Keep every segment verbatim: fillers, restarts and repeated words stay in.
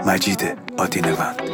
مجید آدینوند.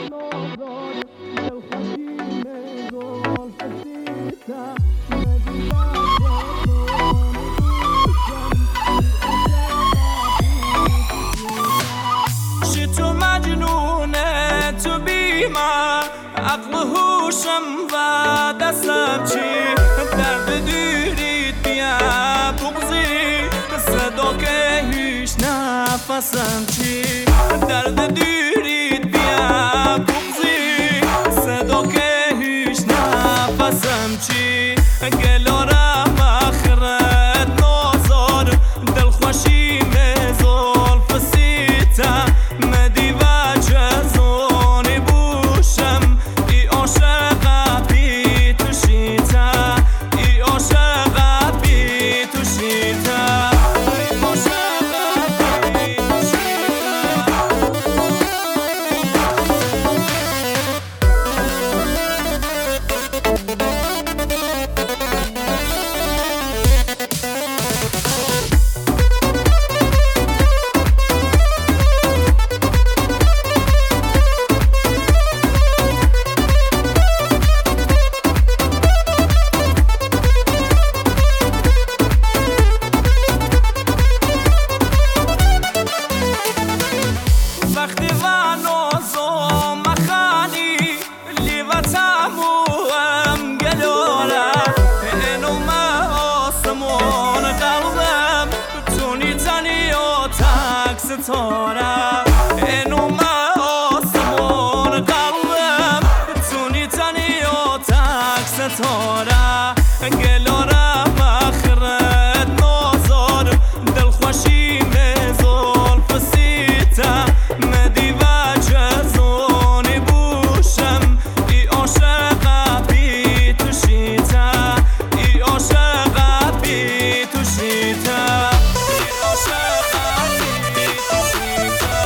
تو مجنونه تو بیما عقل هوشم و دستم چی درد دیرید بیا بغزی صدا که هیچ نفسم چی درد دیرید بیا بغزی صدا که هیچ نفسم چی گلارم آخرت نازار دلخوشی مزول فسیتا مدی وجه زونی بوشم ای عاشقا بی تو شیتا ای عاشقا بی تو شیتا ای عاشقا بی تو شیتا. وقتی وانوزو مخانی لیواتمو هم گلوره اینو ما آسمون قلبم تونی تنی و تک ستاره اینو ما آسمون قلبم تونی تنی و تک ستاره گلوره آخرت نازار دلخوشی مزول فسیتا مدی وجه زونی بوشم ای عاشقا بی تو شیتا ای عاشقا بی تو شیتا ای عاشقا بی تو شیتا.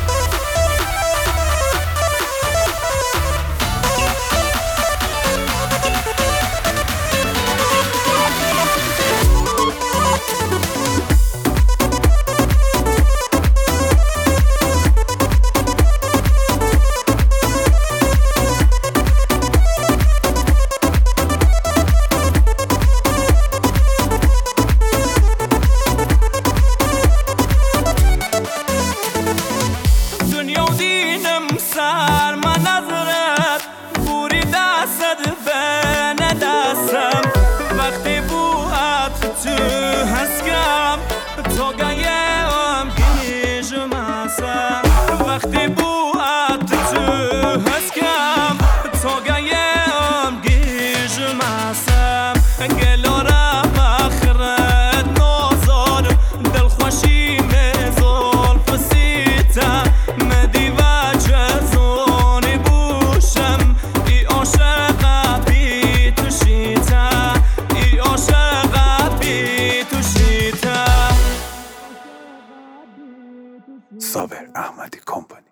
دنیا و دینم سر من نظرت بوری دستت بین دستم وقتی بوات تو هسکم تا گیم گیجم هستم وقتی بوات تو هسکم تا گیم گیجم هستم گلارم آخرت نازار دلخوشی مزول فسیتا مدی وجه زونی بوشم ای عاشقا بی تو شیتا ای عاشقا بی تو شیتا. صابر احمدی کمپانی.